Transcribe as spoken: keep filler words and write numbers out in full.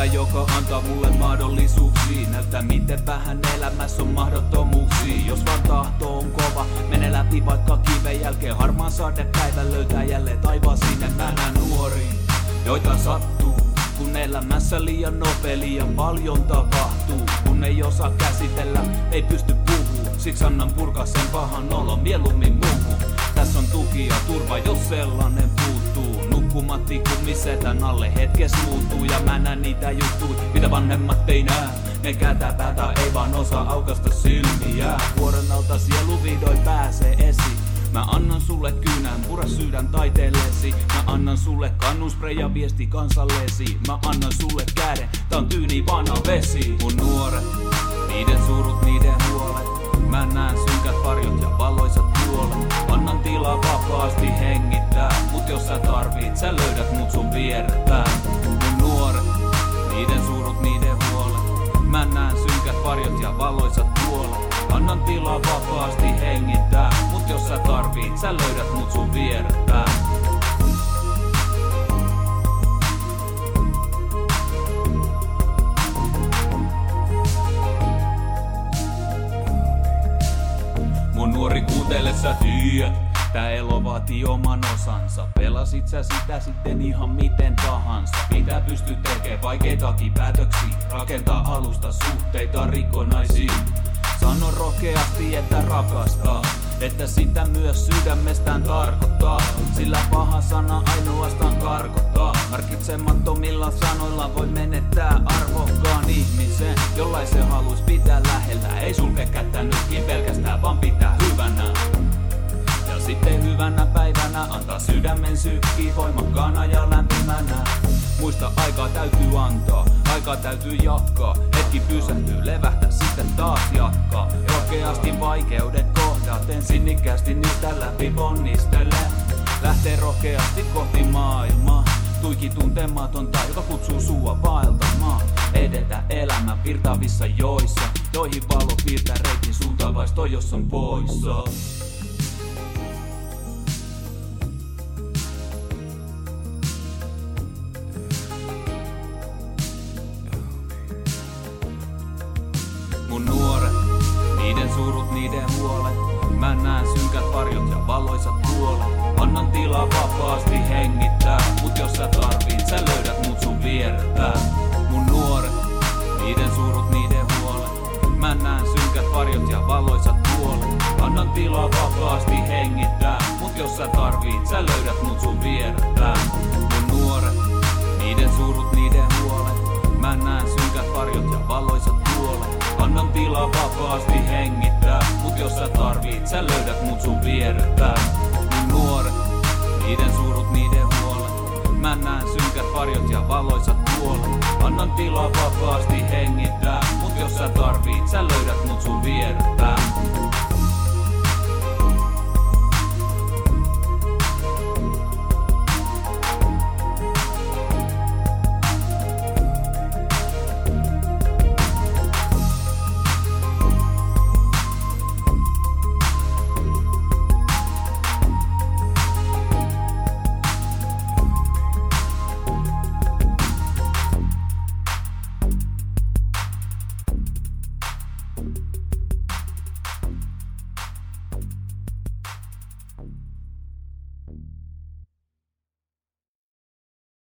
Elämältä, joka antaa mulle mahdollisuuksia. Näyttää miten vähän elämässä on mahdottomuuksia. Jos vaan tahto on kova, mene läpi vaikka kiven jälkeen. Harmaan sadepäivän löytää jälleen taivaan sinne. Mä näen nuoriin, joita sattuu. Kun elämässä liian nopea, liian paljon tapahtuu. Kun ei osaa käsitellä, ei pysty puhuu. Siksi annan purkaa sen pahan olon mieluummin muuhun. Tässä on tuki ja turva, jos sellainen puuttuu. Nukkumatti kummisetän alle hetkes muuttuu. Ja mä näen niitä juttuja, mitä vanhemmat ei näe. Ne kääntää päätä, ei vaan osaa aukasta silmiä. Vuoren alta sielu vihdoin pääsee esiin. Mä annan sulle kynän, pura sydän taiteellesi. Mä annan sulle kannusprei ja viesti kansallesi. Mä annan sulle käden, tää on tyyni vana vesi. Mun nuoret, niiden surut, niiden huolet. Mä näen synkät varjot ja valoisat puolet. Annan tilaa vapaasti hengittää. Mut jos sä tarvit, sä löydät mut sun viertään. Mun nuoret, niiden surut, niiden huolet. Mä näen synkät varjot ja valoisat puolet. Annan tilaa vapaasti hengittää. Mut jos sä tarvit, sä löydät mut sun viertään. Mun nuori kuuntele sä tiedät. Tää elo vaatii oman osansa. Pelasit sä sitä sitten ihan miten tahansa. Mitä pystyt tekee vaikeitakin päätöksiä. Rakentaa alusta suhteita rikkonaisiin. Sano rohkeasti, että rakastaa. Että sitä myös sydämestään tarkoittaa. Sillä paha sana ainoastaan karkottaa. Harkitsemattomilla sanoilla voi menettää arvokkaan ihmisen. Jollaisen haluis pitää lähellä. Ei sulke kättä nytkin pelkästään, vaan pitää hyvänä. Ja sitten hyvänä päivänä antaa sydämen sykkii voimakkaana ja lämpimänä. Muista, aikaa täytyy antaa, aikaa täytyy jakaa. Hetki pysähtyy, levähtää, sitten taas jatkaa. Rohkeasti vaikeudet kohdaten, sinnikkäästi niistä läpi ponnistele. Lähtee rohkeasti kohti maailmaa. Tuiki tuntematonta, joka kutsuu sua vaeltamaan. Edetä elämän virtaavissa joissa. Joihin valo piirtää reitin suuntaan, vaisto jos on poissa. Mun nuoret, niiden surut, niiden huolet. Mä näen synkät varjot ja valoisat puolet. Annan tilaa vapaasti hengittää. Mut jos sä tarvit, sä löydät mut sun viertään. Mun nuoret, niiden surut, niiden huolet. Mä näen synkät varjot ja valoisat puolet. Annan tilaa vapaasti hengittää. Mut jos sä tarvit, sä löydät mut sun viertään. Mun nuoret, niiden surut, niiden huolet. Mä näen synkät varjot ja valoisat puolet. Annan tilaa vapaasti hengittää. Mut jos sä tarvit, sä löydät mut sun viertään. Mun nuoret, niiden surut, niiden huolet. Mä näen synkät varjot ja valoisat puolet. Annan tilaa vapaasti hengittää. Mut jos sä tarvit, sä löydät mut sun viertään. you